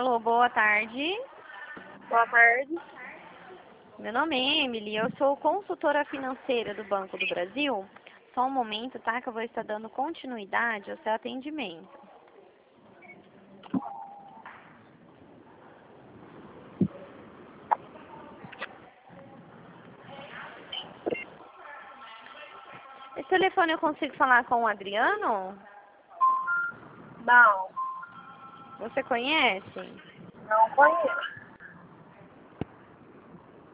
Alô, boa tarde. Boa tarde. Meu nome é Emily, eu sou consultora financeira do Banco do Brasil. Só um momento, tá? Que eu vou estar dando continuidade ao seu atendimento. Esse telefone eu consigo falar com o Adriano? Não, Você conhece? não conheço.